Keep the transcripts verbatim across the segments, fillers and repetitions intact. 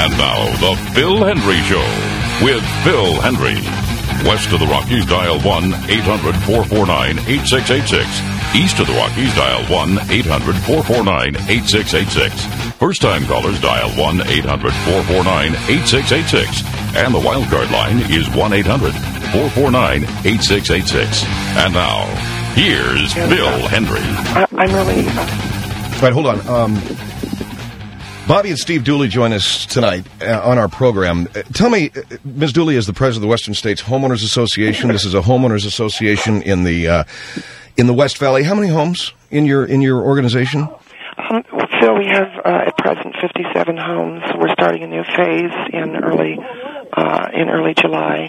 And now, the Phil Hendrie Show with Phil Hendrie. West of the Rockies, dial one eight hundred four four nine eight six eight six. East of the Rockies, dial one eight hundred four four nine eight six eight six. First-time callers, dial one eight hundred four four nine eight six eight six. And the wildcard line is one eight hundred four four nine eight six eight six. And now, here's Phil Hendrie. I, I'm really... All right, hold on. Um... Bobby and Steve Dooley join us tonight uh, on our program. Uh, tell me, uh, Miz Dooley is the president of the Western States Homeowners Association. This is a homeowners association in the uh, in the West Valley. How many homes in your in your organization? Um, Phil, we have uh, at present fifty-seven homes. We're starting a new phase in early uh, in early July,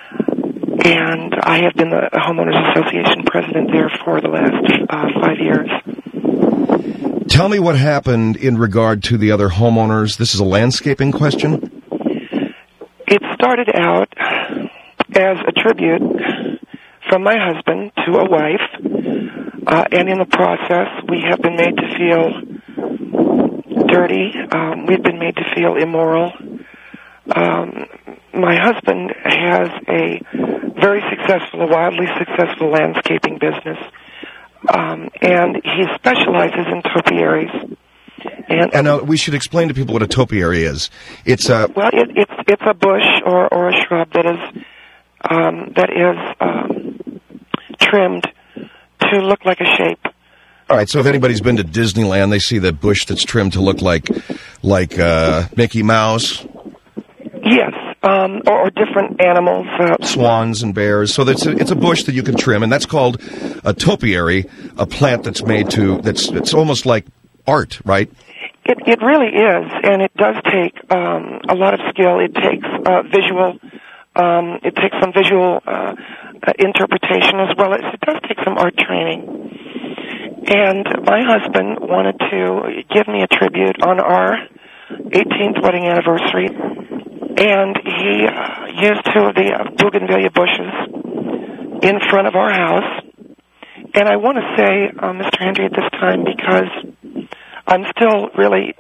and I have been the Homeowners Association president there for the last uh, five years. Tell me what happened in regard to the other homeowners. This is a landscaping question. It started out as a tribute from my husband to a wife, uh, and in the process, we have been made to feel dirty. Um, we've been made to feel immoral. Um, my husband has a very successful, a wildly successful landscaping business. Um, and he specializes in topiaries. And, and uh, we should explain to people what a topiary is. It's a well, it, it's it's a bush or, or a shrub that is um, that is um, trimmed to look like a shape. All right. So if anybody's been to Disneyland, they see the bush that's trimmed to look like like uh, Mickey Mouse. Yes. Um, or, or different animals. Uh, Swans and bears. So that's a, it's a bush that you can trim, and that's called a topiary, a plant that's made to, that's it's almost like art, right? It, it really is, and it does take um, a lot of skill. It takes uh, visual, um, it takes some visual uh, uh, interpretation as well as it does take some art training. And my husband wanted to give me a tribute on our eighteenth wedding anniversary. And he uh, used two of the uh, bougainvillea bushes in front of our house. And I want to say, uh, Mister Hendrie, at this time, because I'm still really,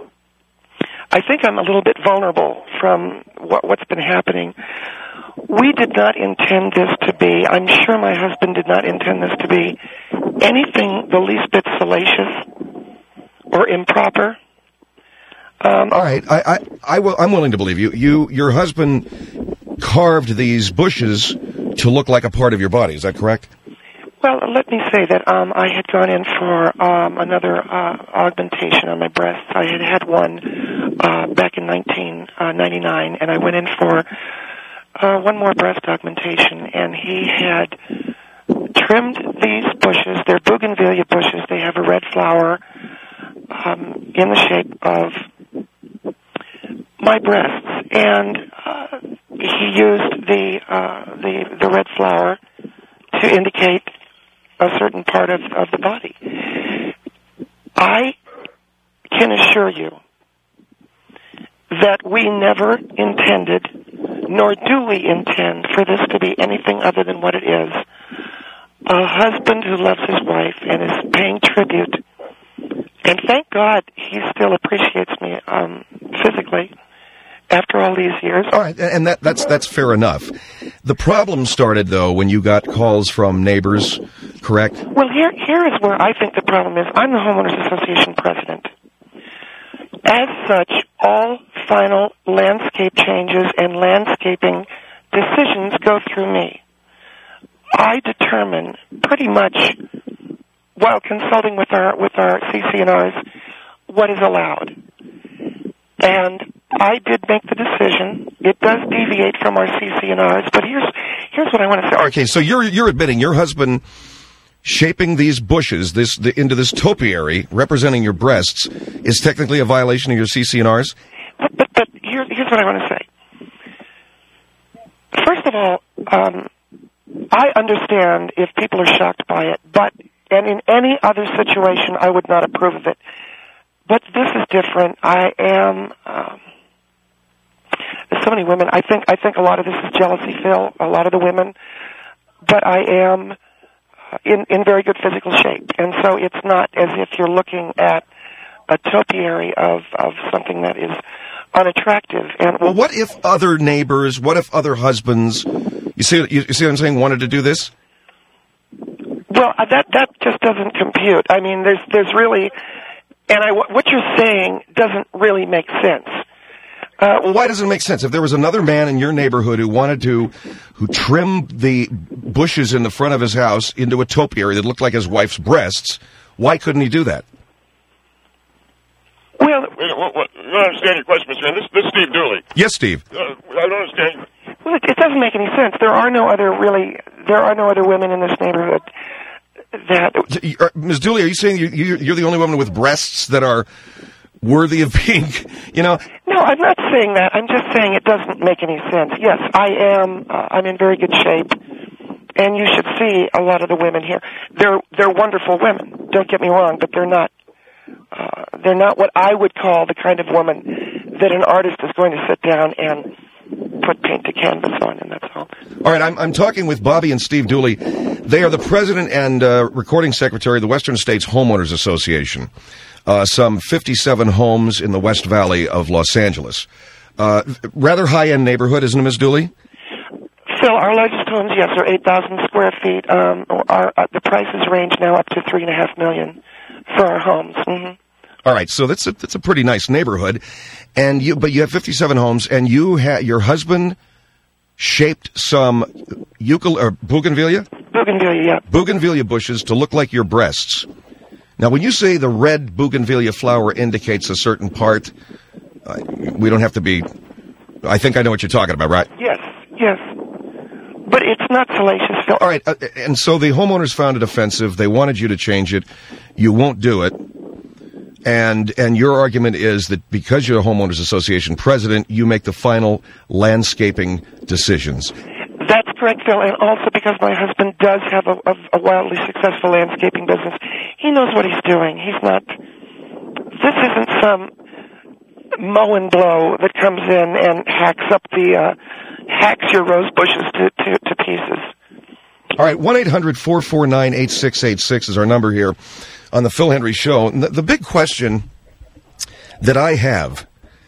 I think I'm a little bit vulnerable from what, what's been happening. We did not intend this to be, I'm sure my husband did not intend this to be anything the least bit salacious or improper. Um, All right, I, I, I will, I'm willing to believe you. You, your husband carved these bushes to look like a part of your body. Is that correct? Well, let me say that um, I had gone in for um, another uh, augmentation on my breasts. I had had one uh, back in nineteen ninety-nine, and I went in for uh, one more breast augmentation, and he had trimmed these bushes. They're bougainvillea bushes. They have a red flower um, in the shape of my breasts, and uh, he used the uh, the the red flower to indicate a certain part of, of the body. I can assure you that we never intended, nor do we intend, for this to be anything other than what it is. A husband who loves his wife and is paying tribute, and thank God he still appreciates me um, physically after all these years. All right, and that, that's that's fair enough. The problem started, though, when you got calls from neighbors, correct? Well, here here is where I think the problem is. I'm the Homeowners Association president. As such, all final landscape changes and landscaping decisions go through me. I determine pretty much, while consulting with our with our C C N Rs, what is allowed. And I did make the decision. It does deviate from our C C N Rs, but here's here's what I want to say. Okay, so you're you're admitting your husband shaping these bushes this the, into this topiary representing your breasts is technically a violation of your C C N Rs? But but, but here, here's what I want to say. First of all, um, I understand if people are shocked by it, but and in any other situation, I would not approve of it. But this is different. I am. Um, there's so many women. I think. I think a lot of this is jealousy, Phil. A lot of the women. But I am in in very good physical shape, and so it's not as if you're looking at a topiary of of something that is unattractive. And Well, what if other neighbors, what if other husbands, you see, you, you see what I'm saying, wanted to do this? Well, uh, that that just doesn't compute. I mean, there's there's really, and I, what you're saying doesn't really make sense. Uh, well, why does it make sense? If there was another man in your neighborhood who wanted to, who trimmed the bushes in the front of his house into a topiary that looked like his wife's breasts, why couldn't he do that? Well, Wait, what, what, I don't understand your question, Mister This, this is Steve Dooley. Yes, Steve. Uh, I don't understand. well, it, it doesn't make any sense. There are no other really, there are no other women in this neighborhood that. Uh, Miz Dooley, are you saying you, you, you're the only woman with breasts that are worthy of being, you know? No, I'm not saying that. I'm just saying it doesn't make any sense. Yes, I am. Uh, I'm in very good shape, and you should see a lot of the women here. They're they're wonderful women. Don't get me wrong, but they're not. Uh, they're not what I would call the kind of woman that an artist is going to sit down and put paint to canvas on, and that's all. All right, I'm, I'm talking with Bobby and Steve Dooley. They are the president and uh, recording secretary of the Western States Homeowners Association. Uh, some fifty-seven homes in the West Valley of Los Angeles. Uh, rather high-end neighborhood, isn't it, Miz Dooley? Phil, our largest homes, yes, are eight thousand square feet. Um, our, uh, the prices range now up to three and a half million for our homes. Mm-hmm. All right, so that's a, that's a pretty nice neighborhood, and you but you have fifty-seven homes, and you ha- your husband shaped some eucal- or bougainvillea? Bougainvillea, yeah. Bougainvillea bushes to look like your breasts. Now, when you say the red bougainvillea flower indicates a certain part, uh, we don't have to be... I think I know what you're talking about, right? Yes, yes. But it's not salacious, Phil. All right, uh, and so the homeowners found it offensive. They wanted you to change it. You won't do it. And and your argument is that because you're a homeowners association president, you make the final landscaping decisions. That's correct, Phil, and also because my husband does have a, a, a wildly successful landscaping business. He knows what he's doing. He's not... This isn't some mow and blow that comes in and hacks up the... Uh, hacks your rose bushes to, to, to pieces. All right, one eight hundred four four nine eight six eight six is our number here on the Phil Hendrie Show. The, the big question that I have...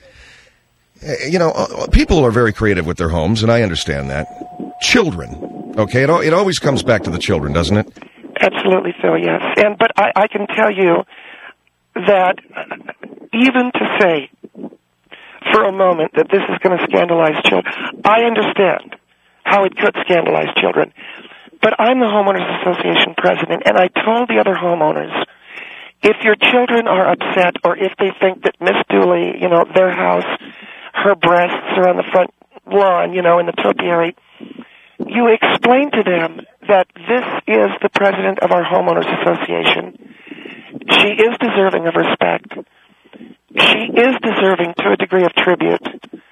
You know, people are very creative with their homes, and I understand that. Children, okay? It, it always comes back to the children, doesn't it? Absolutely, Phil, yes. And But I, I can tell you that even to say for a moment that this is going to scandalize children, I understand how it could scandalize children. But I'm the Homeowners Association president, and I told the other homeowners, if your children are upset or if they think that Miss Dooley, you know, their house... her breasts are on the front lawn, you know, in the topiary, you explain to them that this is the president of our homeowners association. She is deserving of respect. She is deserving to a degree of tribute.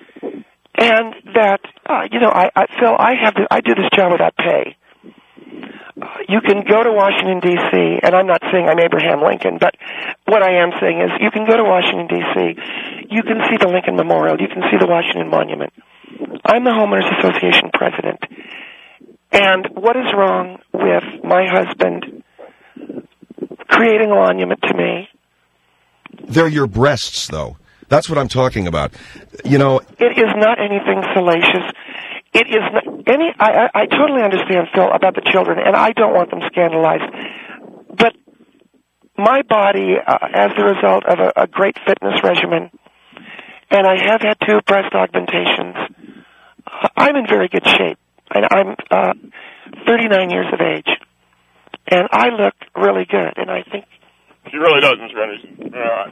And that, uh, you know, I, I Phil, I have to, I do this job without pay. Uh, you can go to Washington, D C, and I'm not saying I'm Abraham Lincoln, but what I am saying is you can go to Washington, D C, you can see the Lincoln Memorial, you can see the Washington Monument. I'm the Homeowners Association president. And what is wrong with my husband creating a monument to me? They're your breasts, though. That's what I'm talking about. You know... It is not anything salacious. It is not any. I, I, I totally understand, Phil, about the children, and I don't want them scandalized. But my body, uh, as the result of a, a great fitness regimen, and I have had two breast augmentations, uh, I'm in very good shape. And I'm uh, thirty-nine years of age, and I look really good. And I think she really does, Mister Anderson. All right.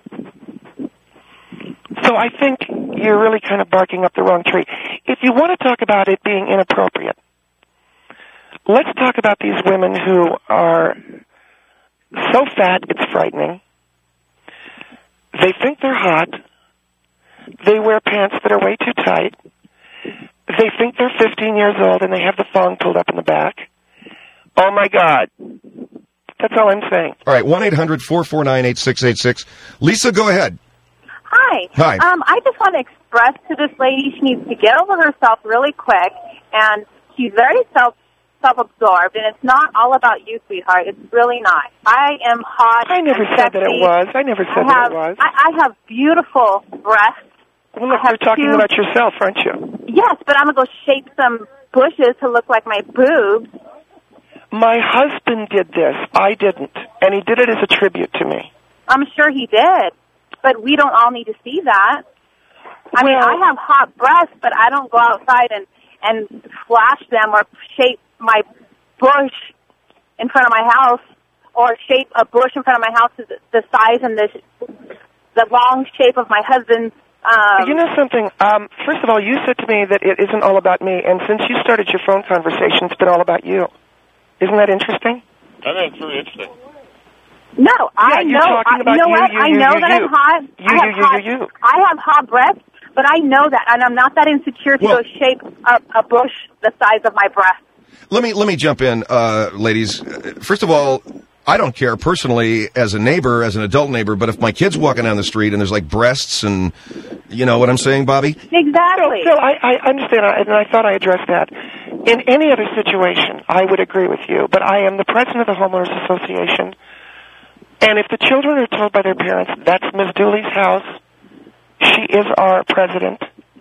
So I think you're really kind of barking up the wrong tree. If you want to talk about it being inappropriate, let's talk about these women who are so fat it's frightening. They think they're hot. They wear pants that are way too tight. They think they're fifteen years old and they have the thong pulled up in the back. Oh, my God. That's all I'm saying. All right, one eight hundred four four nine eight six eight six. Lisa, go ahead. Hi. Hi. Um, I just want to express to this lady she needs to get over herself really quick, and she's very self, self-absorbed, and it's not all about you, sweetheart. It's really not. I am hot. I never and said sexy. that it was. I never said I have, that it was. I, I have beautiful breasts, Well, look, I have you're talking two, about yourself, aren't you? Yes, but I'm going to go shape some bushes to look like my boobs. My husband did this. I didn't. And he did it as a tribute to me. I'm sure he did. But we don't all need to see that. I well, mean, I have hot breasts, but I don't go outside and, and flash them or shape my bush in front of my house or shape a bush in front of my house to the, the size and the, the long shape of my husband's. Um, you know something? Um, first of all, you said to me that it isn't all about me, and since you started your phone conversation, it's been all about you. Isn't that interesting? I think it's very interesting. No, I yeah, you're know. talking I, about you know you, what? you, I you, know you, that you. I'm hot. You, I have you, hot. you, you, you. I have hot breasts, but I know that, and I'm not that insecure to Well, go shape a, a bush the size of my breast. Let me let me jump in, uh, ladies. First of all, I don't care personally as a neighbor, as an adult neighbor, but if my kid's walking down the street and there's like breasts and, you know what I'm saying, Bobby? Exactly. Phil, I, I understand, and I thought I addressed that. In any other situation, I would agree with you, but I am the president of the Homeowners Association, and if the children are told by their parents, that's Miz Dooley's house, she is our president,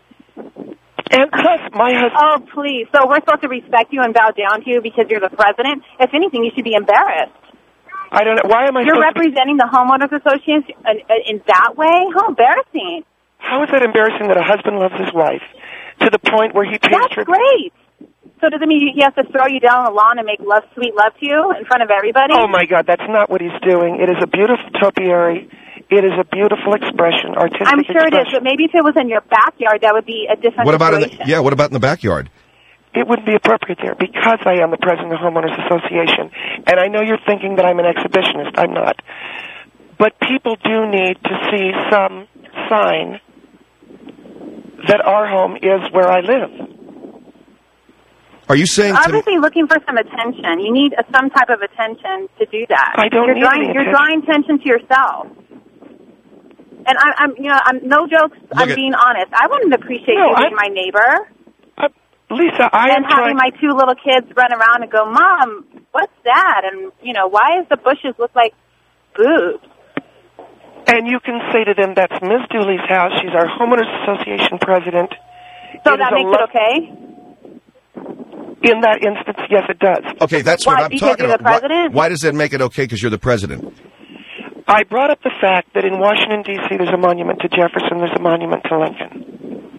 and plus, my husband... Oh, please. So we're supposed to respect you and bow down to you because you're the president? If anything, you should be embarrassed. I don't know. Why am I You're supposed to be- representing the Homeowners Association in, in that way? How embarrassing. How is that embarrassing that a husband loves his wife to the point where he pays That's tribute? great. So does it mean he has to throw you down on the lawn and make love, sweet love to you in front of everybody? Oh, my God, that's not what he's doing. It is a beautiful topiary. It is a beautiful expression, artistic I'm sure expression. it is, but maybe if it was in your backyard, that would be a different What about in situation. the, yeah? What about in the backyard? It wouldn't be appropriate there because I am the president of the Homeowners Association. And I know you're thinking that I'm an exhibitionist. I'm not. But people do need to see some sign that our home is where I live. Are you saying to Obviously looking for some attention. You need a, some type of attention to do that. I don't you're need drawing, any You're attention. drawing attention to yourself. And I, I'm, you know, I'm no jokes. I'm at- being honest. I wouldn't appreciate No, you being I- my neighbor Uh, Lisa, I and am having trying... my two little kids run around and go, "Mom, what's that?" And you know, why does the bushes look like boobs? And you can say to them, that's Miz Dooley's house. She's our Homeowners Association president. So It that is a makes lo- it okay. In that instance, yes, it does. Okay, that's Why, what I'm because talking you're the about. Why, president? why does that make it okay? Because you're the president. I brought up the fact that in Washington, D C, there's a monument to Jefferson, there's a monument to Lincoln.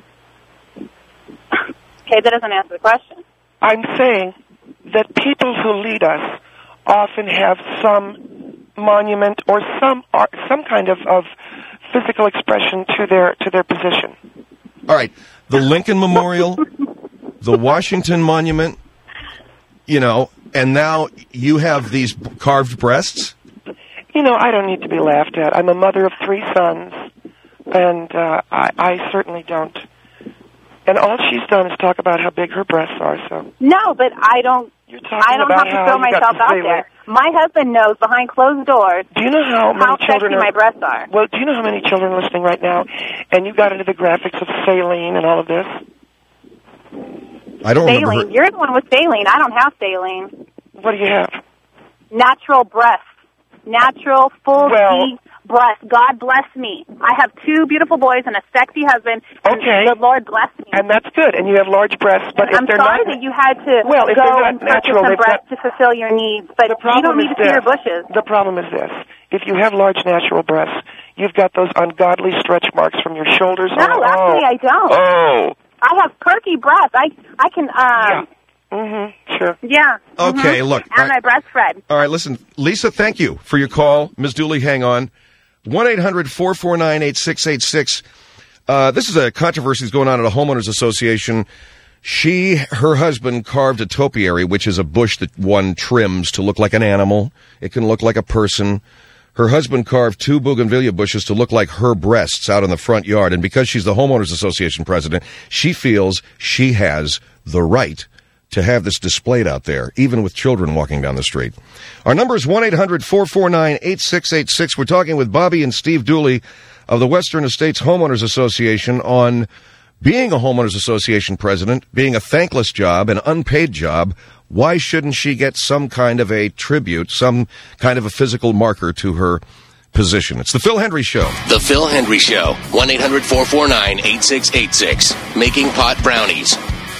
Okay, that doesn't answer the question. I'm saying that people who lead us often have some monument or some art, some kind of, of physical expression to their to their position. All right, the Lincoln Memorial, the Washington Monument, you know, and now you have these carved breasts. You know, I don't need to be laughed at. I'm a mother of three sons, and uh, I, I certainly don't. And all she's done is talk about how big her breasts are. So No, but I don't. you're talking I don't about have to how throw you got myself to out stay there. away. My husband knows behind closed doors Do you know how many how children sexy are? my breasts are. Well, do you know how many children are listening right now? And you got into the graphics of saline and all of this. I don't remember. Saline. Her. You're the one with saline. I don't have saline. What do you have? Natural breasts. Natural, full, Well- deep breasts. God bless me. I have two beautiful boys and a sexy husband. and Okay. The Lord bless me. And that's good. And you have large breasts, but if I'm they're sorry not, that you had to Well, if go they're not and purchase natural, some they've breasts got- to fulfill your needs, but the you problem don't need is to see this. your bushes. The problem is this: if you have large natural breasts, you've got those ungodly stretch marks from your shoulders. No, on, actually, oh. I don't. Oh. I have perky breasts. I I can um Yeah. Mm-hmm. Sure. yeah. Okay, mhm. look, And I- my breast Fred. All right, listen, Lisa, thank you for your call. Miz Dooley, hang on. one eight hundred four four nine eight six eight six. Uh, this is a controversy that's going on at a homeowners association. She, her husband carved a topiary, which is a bush that one trims to look like an animal. It can look like a person. Her husband carved two bougainvillea bushes to look like her breasts out in the front yard. And because she's the homeowners association president, she feels she has the right to have this displayed out there, even with children walking down the street. Our number is one eight hundred four four nine eight six eight six. We're talking with Bobby and Steve Dooley of the Western Estates Homeowners Association on being a homeowners association president, being a thankless job, an unpaid job. Why shouldn't she get some kind of a tribute, some kind of a physical marker to her position. It's the Phil Hendry Show. The Phil Hendry Show. one eight hundred four four nine eight six eight six. Making pot brownies.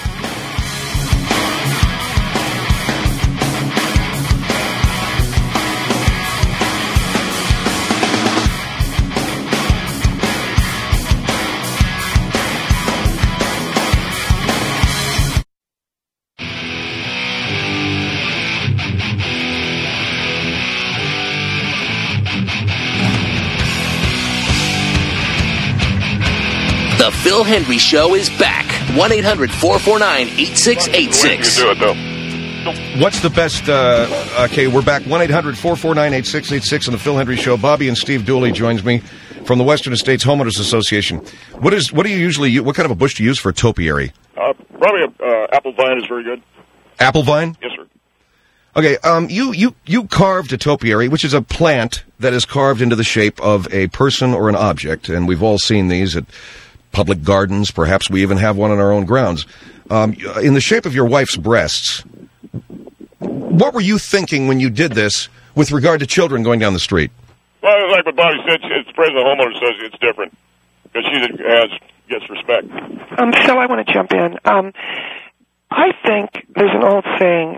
The Phil Hendry Show is back. one eight hundred four four nine eight six eight six. You do it, though. What's the best, uh, okay, we're back, one eight hundred four four nine eight six eight six on the Phil Hendry Show. Bobby and Steve Dooley joins me from the Western Estates Homeowners Association. What is, what do you usually, what kind of a bush do you use for a topiary? Uh, probably a, uh, apple vine is very good. Apple vine? Yes, sir. Okay, um, you, you, you carved a topiary, which is a plant that is carved into the shape of a person or an object, and we've all seen these at public gardens. Perhaps we even have one on our own grounds. Um, in the shape of your wife's breasts, what were you thinking when you did this with regard to children going down the street? Well, like what Bobby said, it's the president of the homeowners association. It's different because she has gets respect. Um, Phil, I want to jump in. Um, I think there's an old saying,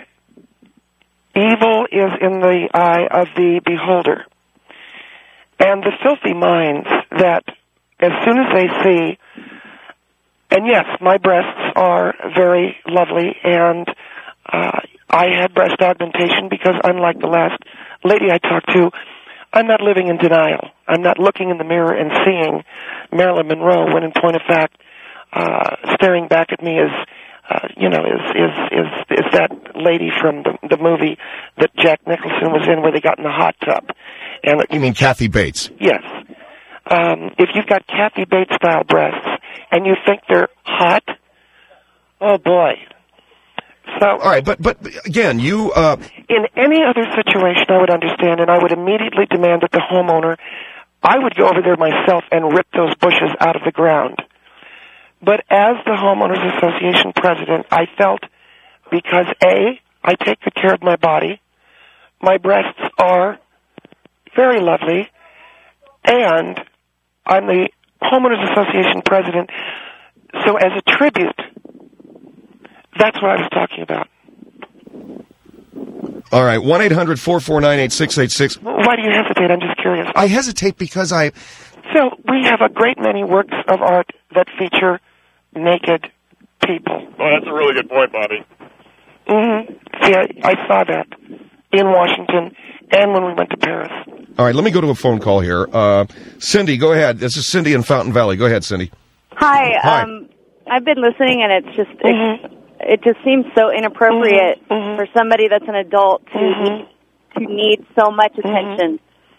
evil is in the eye of the beholder. And the filthy minds that as soon as they see, and yes, my breasts are very lovely, and uh, I had breast augmentation because unlike the last lady I talked to, I'm not living in denial. I'm not looking in the mirror and seeing Marilyn Monroe when in point of fact, uh, staring back at me is, uh, you know, is, is, is, is that lady from the, the movie that Jack Nicholson was in where they got in the hot tub. And You mean Kathy Bates? Yes. Um, if you've got Kathy Bates-style breasts and you think they're hot, oh boy. So, all right, but but again, you uh, in any other situation, I would understand, and I would immediately demand that the homeowner, I would go over there myself and rip those bushes out of the ground. But as the homeowners association president, I felt because A, I take good care of my body, my breasts are very lovely, and I'm the homeowners association president, so as a tribute, that's what I was talking about. All right, one eight hundred four four nine eight six eight six. Why do you hesitate? I'm just curious. I hesitate because I... So, we have a great many works of art that feature naked people. Oh, that's a really good point, Bobby. Mm-hmm. See, I, I saw that in Washington and when we went to Paris. All right, let me go to a phone call here. Uh, Cindy, go ahead. This is Cindy in Fountain Valley. Go ahead, Cindy. Hi. Hi. Um, I've been listening, and it's just Mm-hmm. it, it just seems so inappropriate mm-hmm. for somebody that's an adult to Mm-hmm. to need so much attention.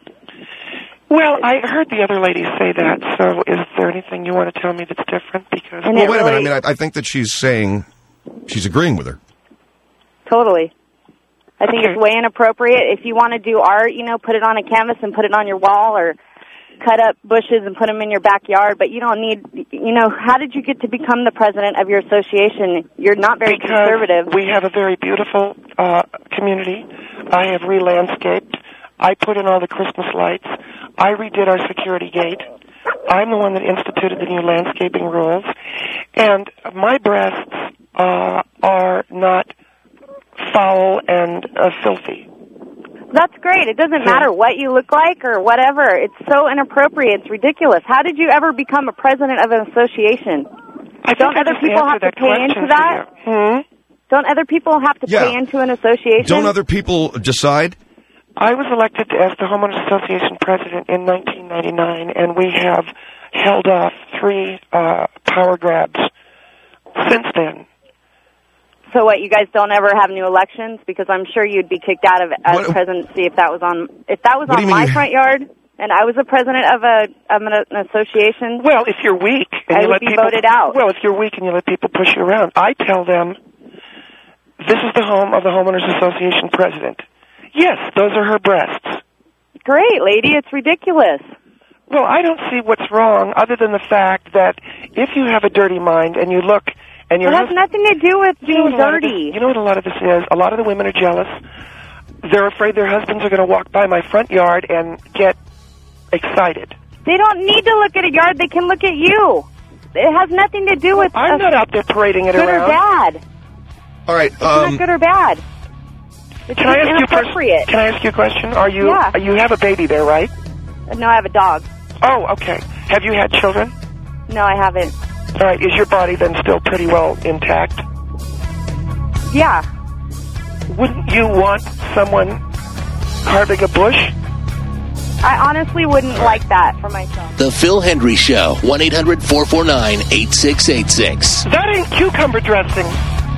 Well, I heard the other lady say that, so is there anything you want to tell me that's different? Because And Well, it wait a minute. I really- mean, I, I think that she's saying she's agreeing with her. Totally. I think Okay. it's way inappropriate. If you want to do art, you know, put it on a canvas and put it on your wall, or cut up bushes and put them in your backyard. But you don't need, you know, how did you get to become the president of your association? You're not very because conservative. we have a very beautiful uh, community. I have re-landscaped. I put in all the Christmas lights. I redid our security gate. I'm the one that instituted the new landscaping rules. And my breasts uh, are not foul and uh, filthy. That's great. It doesn't matter what you look like or whatever. It's so inappropriate. It's ridiculous. How did you ever become a president of an association? I Don't think I other just people have answered to that pay question into for that? you. Hmm? Don't other people have to Yeah. pay into an association? Don't other people decide? I was elected as the Homeowners Association president in nineteen ninety-nine, and we have held off three uh, power grabs since then. So what, you guys don't ever have new elections? Because I'm sure you'd be kicked out of as What- presidency if that was on if that was What do on you mean my you- front yard and I was a president of a of an, an association. Well, if you're weak and I you would let be people voted out. Well, if you're weak and you let people push you around, I tell them this is the home of the Homeowners Association president. Yes, those are her breasts. Great, lady. It's ridiculous. Well, I don't see what's wrong other than the fact that if you have a dirty mind and you look and you're It has nothing to do with you know being what a lot of dirty. this- you know what a lot of this is? A lot of the women are jealous. They're afraid their husbands are going to walk by my front yard and get excited. They don't need to look at a yard. They can look at you. It has nothing to do with I'm not out there parading it good around. or bad. All right. It's Um, not good or bad. It's Can I just ask you a inappropriate. Can I ask you a question? Are you Yeah. you have a baby there, right? No, I have a dog. Oh, okay. Have you had children? No, I haven't. All right. Is your body then still pretty well intact? Yeah. Wouldn't you want someone carving a bush? I honestly wouldn't like that for myself. The Phil Hendry Show, one eight hundred four four nine eight six eight six. That ain't cucumber dressing.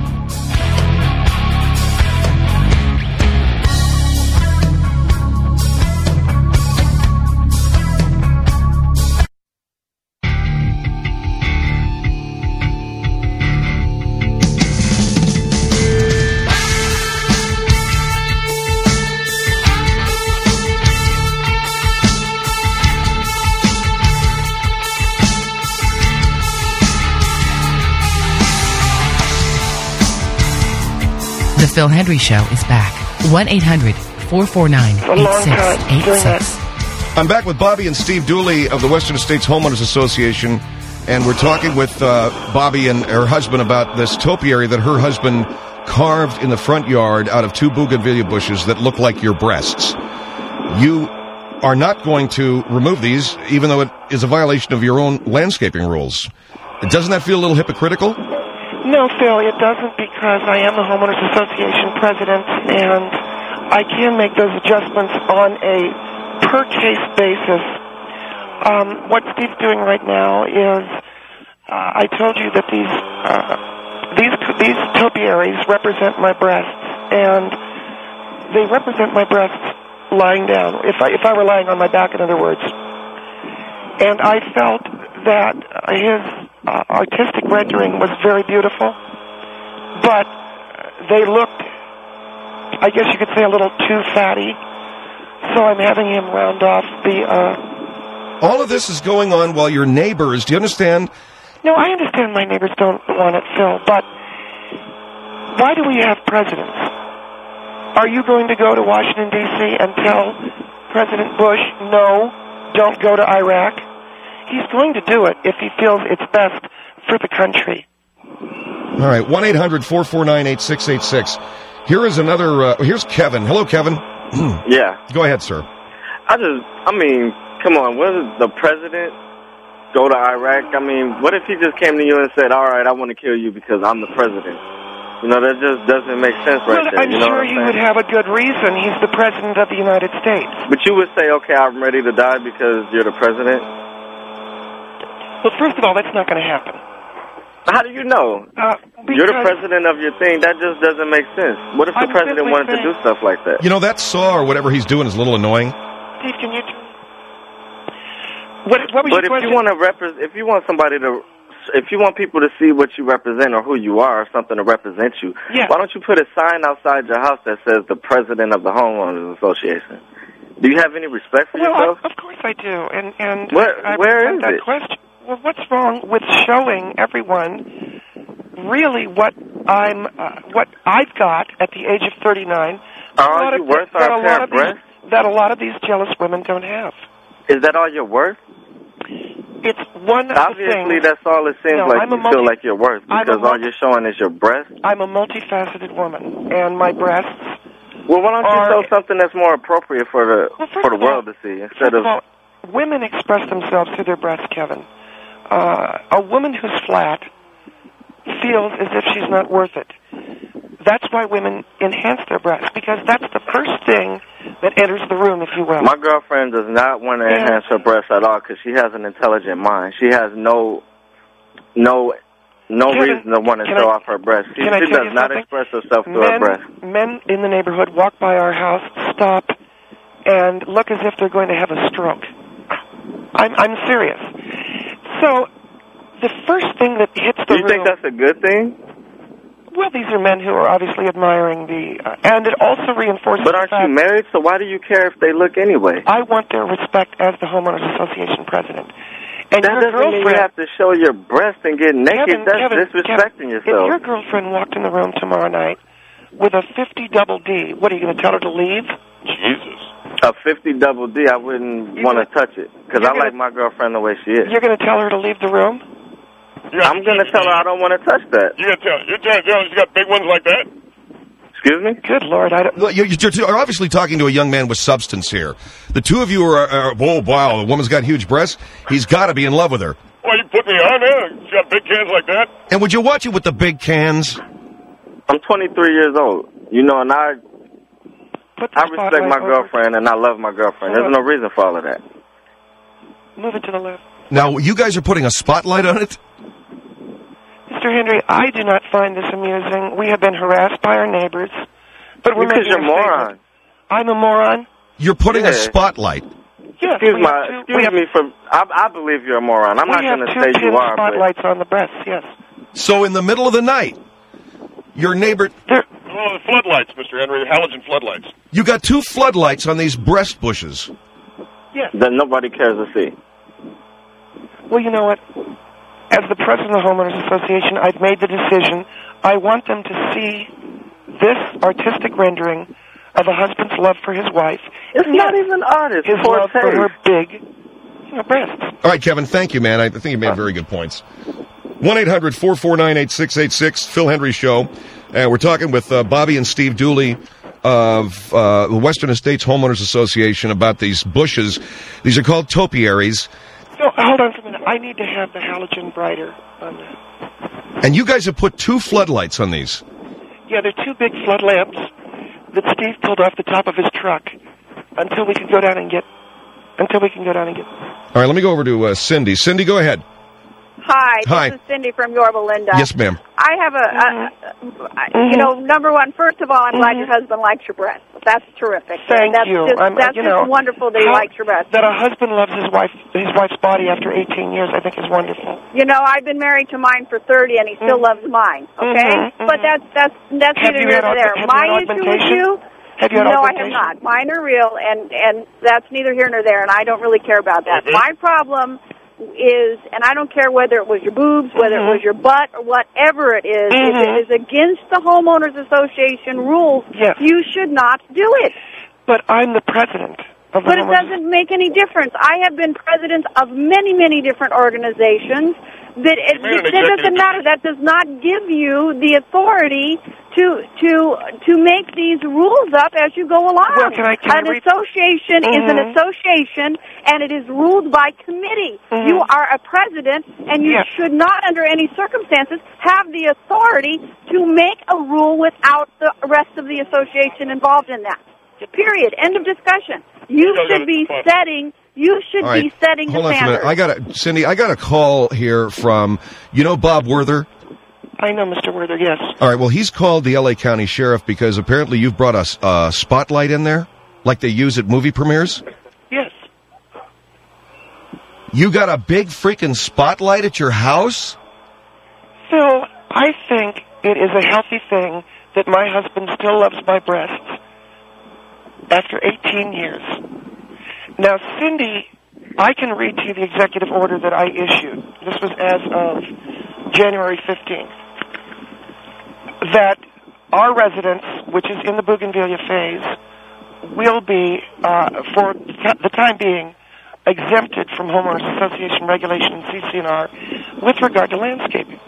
The Phil Hendry Show is back. one eight hundred four four nine eight six eight six. I'm back with Bobby and Steve Dooley of the Western States Homeowners Association, and we're talking with uh, Bobby and her husband about this topiary that her husband carved in the front yard out of two bougainvillea bushes that look like your breasts. You are not going to remove these, even though it is a violation of your own landscaping rules. Doesn't that feel a little hypocritical? No, Phil, it doesn't, because I am the Homeowners Association president, and I can make those adjustments on a per-case basis. Um, what Steve's doing right now is, uh, I told you that these uh, these these topiaries represent my breasts, and they represent my breasts lying down, if I, if I were lying on my back, in other words. And I felt that his uh, artistic rendering was very beautiful, but they looked, I guess you could say, a little too fatty, so I'm having him round off the... Uh... All of this is going on while your neighbors, do you understand? No, I understand my neighbors don't want it, Phil, but why do we have presidents? Are you going to go to Washington, D C and tell President Bush, no, don't go to Iraq? He's going to do it if he feels it's best for the country. All right, one eight hundred four four nine eight six eight six. Here is another, uh, here's Kevin. Hello, Kevin. Yeah. Go ahead, sir. I just, I mean, come on, what does the president go to Iraq? I mean, what if he just came to you and said, all right, I want to kill you because I'm the president? You know, that just doesn't make sense right well, there. I'm you know sure what I'm he saying? would have a good reason. He's the president of the United States. But you would say, okay, I'm ready to die because you're the president? Well, first of all, that's not going to happen. How do you know? Uh, you're the president of your thing. That just doesn't make sense. What if the I'm president simply wanted saying, to do stuff like that? You know, that saw or whatever he's doing is a little annoying. Steve, can you... What, what was but your if question? you want to repre- if you want somebody to... If you want people to see what you represent or who you are or something to represent you, yeah. why don't you put a sign outside your house that says the president of the Homeowners Association? Do you have any respect for well, yourself? Well, of course I do. And, and where, I, I where is that it? Question. Well, what's wrong with showing everyone really what I'm, uh, what I've got at the age of thirty-nine? Are you of, worth that, our a pair lot of of breasts? these, that a lot of these jealous women don't have. Is that all you're worth? It's one of Obviously, the things. that's all it seems no, like I'm a you multi- feel like you're worth because all you're showing is your breasts. I'm a multifaceted woman, and my breasts. Well, why don't you are, show something that's more appropriate for the well, for the world all, to see instead first of? of all, women express themselves through their breasts, Kevin. Uh, a woman who's flat feels as if she's not worth it. That's why women enhance their breasts, because that's the first thing that enters the room, if you will. My girlfriend does not want to yeah. enhance her breasts at all because she has an intelligent mind. She has no, no, no Kevin, reason to want to show I, off her breasts. She, can I she tell does you not something? express herself through men, her breasts. Men in the neighborhood walk by our house, stop, and look as if they're going to have a stroke. I'm, I'm serious. So, the first thing that hits the Do you room... think that's a good thing? Well, these are men who are obviously admiring the... Uh, and it also reinforces But aren't the fact you married, so why do you care if they look anyway? I want their respect as the Homeowners Association president. And that your doesn't mean you have to show your breast and get naked. Kevin, That's Kevin, disrespecting Kevin, yourself. If your girlfriend walked in the room tomorrow night with a fifty double D, what, are you going to tell her to leave? Jesus. A fifty double D, I wouldn't want to touch it because I gonna, like my girlfriend the way she is. You're going to tell her to leave the room? I'm going to tell her I don't want to touch that. You're going to tell You're trying to tell her she's got big ones like that? Excuse me? Good Lord. I don't... Well, You're, you're obviously talking to a young man with substance here. The two of you are, are oh, wow, the woman's got huge breasts. He's got to be in love with her. Well, you put me on there. She's got big cans like that. And would you watch it with the big cans? I'm twenty-three years old, you know, and I I respect my over. girlfriend and I love my girlfriend. There's no reason for all of that. Move it to the left. Now, you guys are putting a spotlight on it? Mister Henry, I do not find this amusing. We have been harassed by our neighbors. But we're because making you're a moron. Statement. I'm a moron? You're putting yeah. a spotlight. Yes, excuse we my, have two, excuse we have, me for, I, I believe you're a moron. I'm we not going to say two you are. spotlights but... on the breasts, yes. So in the middle of the night, your neighbor... There, oh, the floodlights, Mister Henry, the halogen floodlights. You got two floodlights on these breast bushes. yes. That nobody cares to see. Well, you know what? As the president of the Homeowners Association, I've made the decision. I want them to see this artistic rendering of a husband's love for his wife. It's not even art. It's his poor love for taste. her big, you know, breasts. All right, Kevin, thank you, man. I think you made very good points. one eight hundred four four nine eight six eight six, Phil Henry Show. Uh, we're talking with uh, Bobby and Steve Dooley of uh, the Western Estates Homeowners Association about these bushes. These are called topiaries. No, hold on for a minute. I need to have the halogen brighter on that. And you guys have put two floodlights on these. Yeah, they're two big flood lamps that Steve pulled off the top of his truck until we can go down and get... Until we can go down and get... All right, let me go over to uh, Cindy. Cindy, go ahead. Hi, Hi. this is Cindy from Yorba Linda. Yes, ma'am. I have a, Mm-hmm. a, a you know, number one, first of all, I'm mm-hmm. glad your husband likes your breasts. That's terrific. Thank that's you. Just, I'm, that's you just know, wonderful that he how, likes your breasts. That a husband loves his wife, his wife's body after eighteen years, I think is wonderful. You know, I've been married to mine for thirty, and he still mm-hmm. loves mine. Okay, mm-hmm. but that's that's that's have neither here nor there. My issue with you. Have you had no, I have not. Mine are real, and and that's neither here nor there, and I don't really care about that. Mm-hmm. My problem is, and I don't care whether it was your boobs, whether mm-hmm. it was your butt, or whatever it is, mm-hmm. if it is against the Homeowners Association rules, yes. you should not do it. But I'm the president of the But it Homeowners. doesn't make any difference. I have been president of many, many different organizations. That it, You made an it doesn't executive matter. That does not give you the authority to to to make these rules up as you go along. Well, can I- can An I read- association is an Mhm. association, and it is ruled by committee. Mhm. You are a president, and you Yes. should not, under any circumstances, have the authority to make a rule without the rest of the association involved in that. Period. End of discussion. You You guys should are be fun. setting. You should All right. be setting Hold the on for a standard. minute. I got a, Cindy, I got a call here from, you know Bob Werther? I know, Mister Werther, yes. All right, well, he's called the L A County Sheriff because apparently you've brought a s- uh, spotlight in there, like they use at movie premieres. Yes. You got a big freaking spotlight at your house? Phil, I think it is a healthy thing that my husband still loves my breasts after eighteen years. Now, Cindy, I can read to you the executive order that I issued. This was as of January fifteenth. That our residence, which is in the Bougainvillea phase, will be, uh, for the time being, exempted from Homeowners Association regulation and C C N R with regard to landscaping.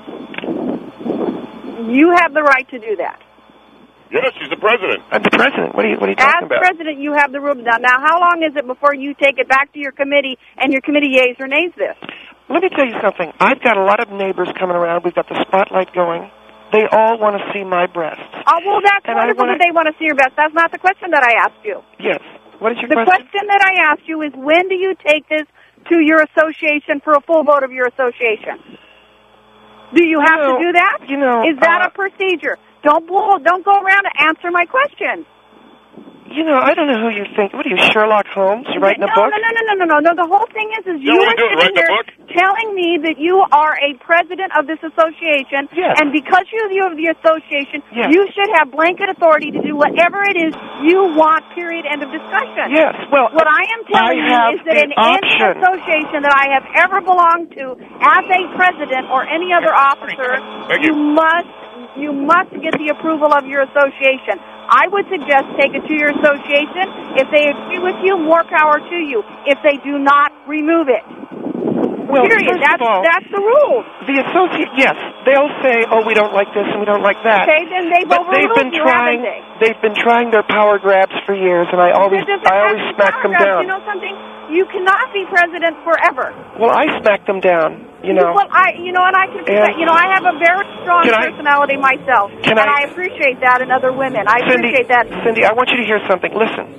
You have the right to do that. Yes, she's the president. I'm the president. What are you, what are you As talking about? president, you have the room down. Now, how long is it before you take it back to your committee and your committee yeas or nays this? Let me tell you something. I've got a lot of neighbors coming around. We've got the spotlight going. They all want to see my breasts. Oh, well, that's And I wonderful wanna- that they want to see your breasts. That's not the question that I asked you. Yes. What is your The question? question that I asked you is, when do you take this to your association for a full vote of your association? Do you have know, to do that? you know, Is that uh, a procedure? Don't bull, don't go around and answer my question. You know, I don't know who you think. What are you, Sherlock Holmes? You writing no, a book? No, no, no, no, no, no, no. The whole thing is, is You you know are what we do, sitting write the here book? telling me that you are a president of this association, Yes. and because you're the of the association, Yes. you should have blanket authority to do whatever it is you want. Period. End of discussion. Yes. Well, What I am telling I have you is that the in option. any association that I have ever belonged to, as a president or any other officer, Thank you. you must you must get the approval of your association. I would suggest take it to your association. If they agree with you, more power to you. If they do not, remove it. Well, Period. first That's of all, that's the rule. The associate, yes, they'll say, "Oh, we don't like this and we don't like that." Okay, then they've but they've been overruled you, trying. haven't they? They've been trying their power grabs for years, and I always, It doesn't I have always to be smack power them grabs. down. You know something? You cannot be president forever. Well, I smack them down. You know. Well, I, you know, and I can, And- you know, I have a very strong Can I- personality myself, Can and I- I appreciate that in other women. I Cindy, appreciate that. Cindy, I want you to hear something. Listen.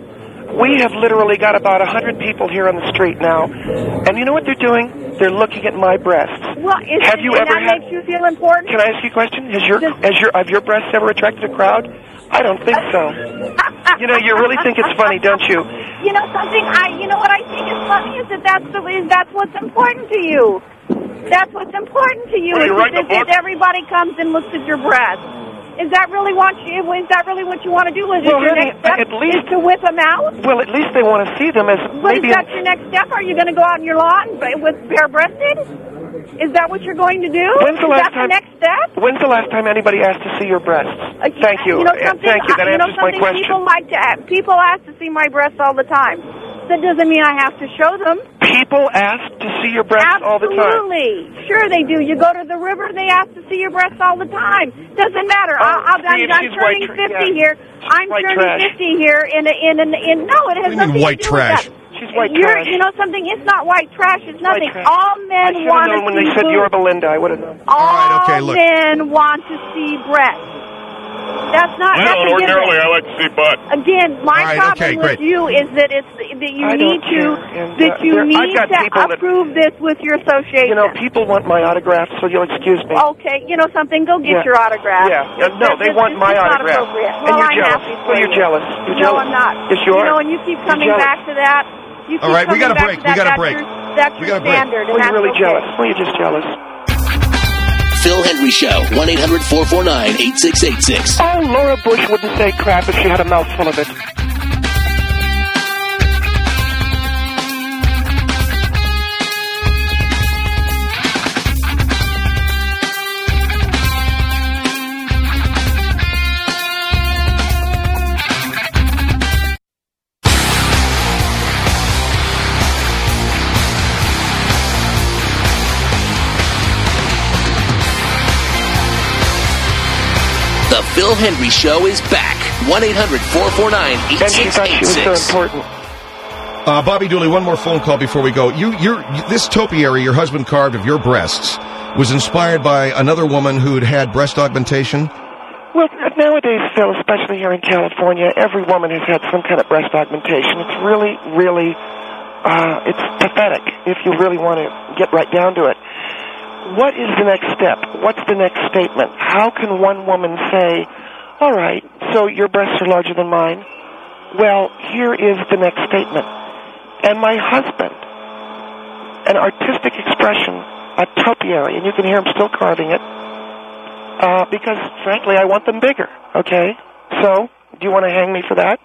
We have literally got about a hundred people here on the street now, and you know what they're doing? They're looking at my breasts. Well, is Have it, you and ever that had- makes you feel important? Can I ask you a question? Has your Does- has your have your breasts ever attracted a crowd? I don't think so. You know, you really think it's funny, don't you? You know something? I, you know what I think is funny is that that's the is that's what's important to you. That's what's important to you. Well, you is write if, the book? if everybody comes and looks at your breasts. Is that really what you? Is that really what you want to do? Is Well, your honey, next step at least- is to whip them out? Well, at least they want to see them as But maybe. is that your next step? Are you going to go out on your lawn ba- with bare-breasted? Is that what you're going to do? When's the is last that time- the next step? When's the last time anybody asked to see your breasts? Uh, Thank you. You know Uh, something? Thank you. That Uh, you know answers my something? question. People like to ask, people ask to see my breasts all the time. That doesn't mean I have to show them. People ask to see your breasts all the time. Absolutely. Sure they do. You go to the river, they ask to see your breasts all the time. Doesn't matter. Oh, I'll, I'll, see, I'm, if I'm she's white turning tra- fifty yeah. here. I'm white turning trash. fifty here in a, in an in no, it has What do you mean nothing white to do trash? with that. She's white You're, trash. You know something? It's not white trash. It's White nothing. trash. All I men should have want to known when see they said boobs. you're Belinda. I would have known. All right, okay, look. men want to see breasts. That's not. Well, that's a given. ordinarily I like to see butt. Again, my All right, problem okay, with great. you is that it's that you I need don't to care. And, that uh, you there- I've need got to people that- approve this with your association. You know, people want my autograph, so you'll excuse me. Okay, you know something? Go get Yeah. your autograph. Yeah. Yeah, no, It's- they it's- want it's my just not autograph. appropriate. And Well, you're I'm jealous. happy Well, for you're you. jealous. You're No, jealous. I'm not. Yes, you are. You know, and you keep You're coming jealous. back to that. You keep All right, we coming got a back break. to We that. got a That's break. Your, that's We your got a break. standard. Well, and you're really that's okay. jealous. Well, you're just jealous. Phil Henry Show, one eight hundred four four nine eight six eight six. Oh, Laura Bush wouldn't say crap if she had a mouthful of it. The Phil Henry Show is back. one eight hundred four four nine eight And she six thought she eight was so six. important. Uh, Bobby Dooley, one more phone call before we go. You, you're, this topiary your husband carved of your breasts was inspired by another woman who'd had breast augmentation. Well, nowadays, Phil, especially here in California, every woman has had some kind of breast augmentation. It's really, really, uh, it's pathetic if you really want to get right down to it. What is the next step? What's the next statement? How can one woman say, all right, so your breasts are larger than mine? Well, here is the next statement. And my husband, an artistic expression, a topiary, and you can hear him still carving it, uh, because, frankly, I want them bigger, okay? So, do you want to hang me for that?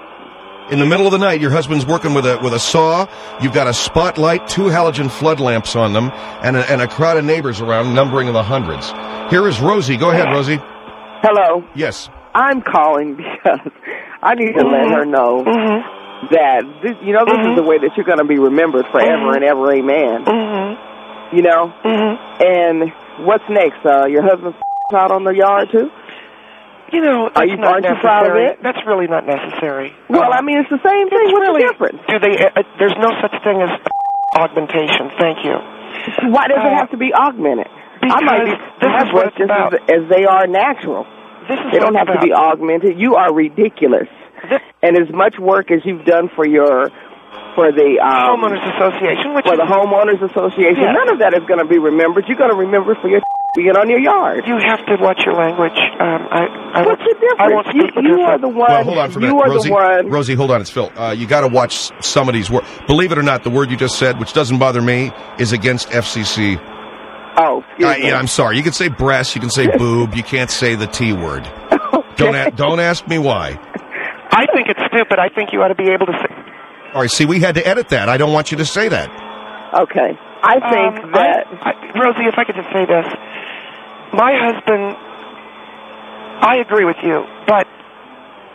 In the middle of the night, your husband's working with a with a saw. You've got a spotlight, two halogen flood lamps on them, and a, and a crowd of neighbors around, numbering in the hundreds. Here is Rosie. Go ahead, Rosie. Hello. Yes. I'm calling because I need to Mm-hmm. let her know Mm-hmm. that this, you know, this Mhm. is the way that you're going to be remembered forever Mhm. and ever. Amen. Mm-hmm. You know. Mm-hmm. And what's next? Uh, your husband's out on the yard too? You know, that's Are you- not aren't you necessary. proud of it? That's really not necessary. Well, Uh, I mean, it's the same thing. it's What's really, the difference? Do they? Uh, there's no such thing as augmentation. Thank you. Why does it Uh, have to be augmented? I might be this my is what breasts it's just about. as, as they are natural. This is They what don't it's have to about. be augmented. You are ridiculous. This- And as much work as you've done for your for the um, Homeowners Association, which for is, the homeowners association, Yeah. none of that is going to be remembered. You're going to remember for your being on your yard. you have to watch your language. Um, I, I What's won't, the difference? I won't you speak with you her. are the one. Well, hold on for a minute. You are Rosie, the one. Rosie, hold on. It's Phil. Uh, you got to watch somebody's work. Believe it or not, the word you just said, which doesn't bother me, is against F C C. Oh, excuse Uh, me. yeah, I'm sorry. You can say breast. You can say boob. You can't say the T word. Don't a- don't ask me why. I think it's stupid. I think you ought to be able to say. All right. See, we had to edit that. I don't want you to say that. Okay, I think Um, that. I, I, Rosie, if I could just say this. My husband, I agree with you, but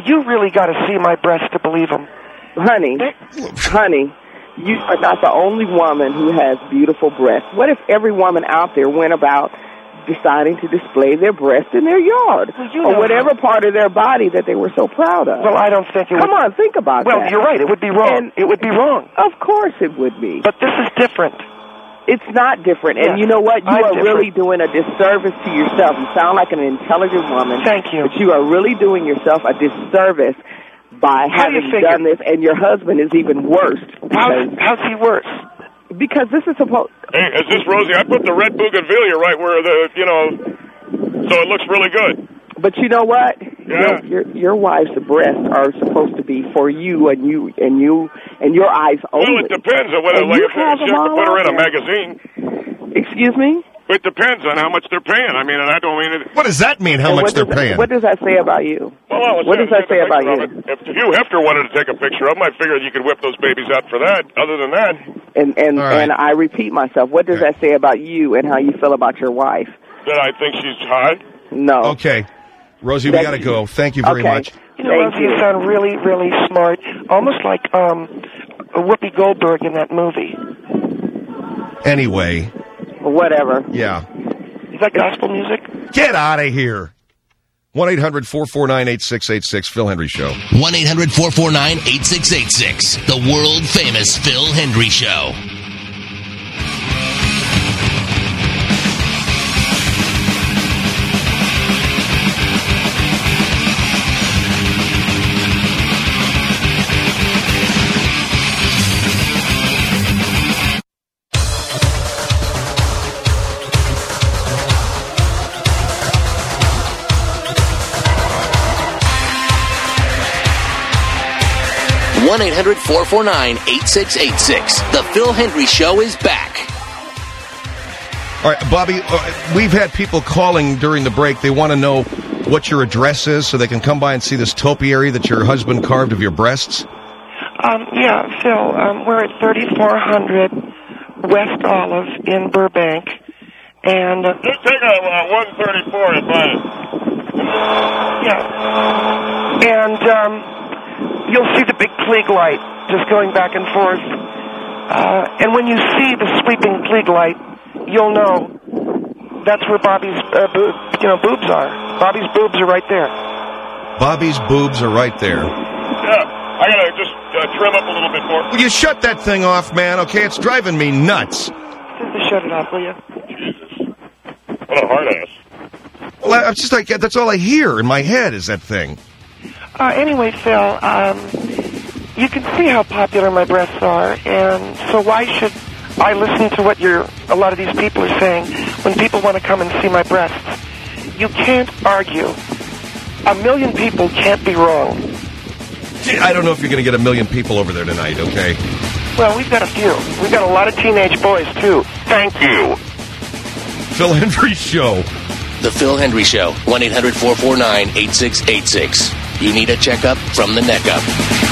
you really got to see my breasts to believe them. Honey, honey, you are not the only woman who has beautiful breasts. What if every woman out there went about deciding to display their breasts in their yard well, you or know whatever how. part of their body that they were so proud of? Well, I don't think it Come would. on, think about well, that. Well, you're right. It would be wrong. And it would be wrong. Of course it would be. But this is different. It's not different. And yes, you know what? You I'm are different. really doing a disservice to yourself. You sound like an intelligent woman. Thank you. But you are really doing yourself a disservice by How do you having figure? done this, and your husband is even worse. How's, how's he worse? Because this is supposed... Hey, is this Rosie? I put the red bougainvillea right where the, you know, so it looks really good. But you know what? Yeah. Your, your your wife's breasts are supposed to be for you and you and you and your eyes only. Well, it depends on whether, And like, you if have you them have to all put her in a out there. magazine. Excuse me? It depends on how much they're paying. I mean, and I don't mean it. What does that mean, how And much what they're does paying? That, what does that say about you? Well, I was What does that say saying, about take a you? picture of it. If Hugh Hefner wanted to take a picture of them, I figured you could whip those babies out for that. Other than that, And and, All right. and I repeat myself, what does that say about you and how you feel about your wife? that I think she's hot. No. Okay. Rosie, we That- got to go. Thank you very Okay. much. You know, Thank Rosie, you you. sound really, really smart. Almost like um, Whoopi Goldberg in that movie. Anyway, Whatever. yeah. Is that gospel music? Get out of here. one eight hundred four four nine eight six eight six, Phil Hendry Show. one eight hundred four four nine eight six eight six. The world-famous Phil Hendry Show. one eight hundred four four nine eight six eight six. The Phil Hendry Show is back. All right, Bobby, uh, we've had people calling during the break. They want to know what your address is so they can come by and see this topiary that your husband carved of your breasts. Um, yeah, Phil, um, we're at thirty-four hundred West Olive in Burbank. And, uh, Just take a uh, one thirty-four and buy it. yeah. And, um, you'll see the big Klieg light just going back and forth. Uh, and when you see the sweeping Klieg light, you'll know that's where Bobby's, uh, boob, you know, boobs are. Bobby's boobs are right there. Bobby's boobs are right there. Yeah, I gotta just uh, trim up a little bit more. Will you shut that thing off, man? Okay, it's driving me nuts. Just shut it off, will you? Jesus, what a hard ass. Well, I- I'm just like, that's all I hear in my head is that thing. Uh, anyway, Phil, um, you can see how popular my breasts are, and so why should I listen to what you're, a lot of these people are saying when people want to come and see my breasts? You can't argue. A million people can't be wrong. I don't know if you're going to get a million people over there tonight, okay? Well, we've got a few. We've got a lot of teenage boys, too. Thank you. Phil Hendry Show. The Phil Hendry Show. one eight hundred four four nine eight six eight six. You need a checkup from the neck up.